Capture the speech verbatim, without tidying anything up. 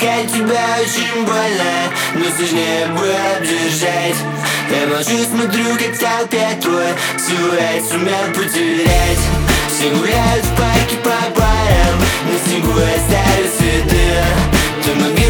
искать тебя очень больно, но сложнее было держать. Я молчу, смотрю, как в толпе твой силуэт сумел потерять. Все гуляют в парке по барам, на снегу оставят следы. Ты могла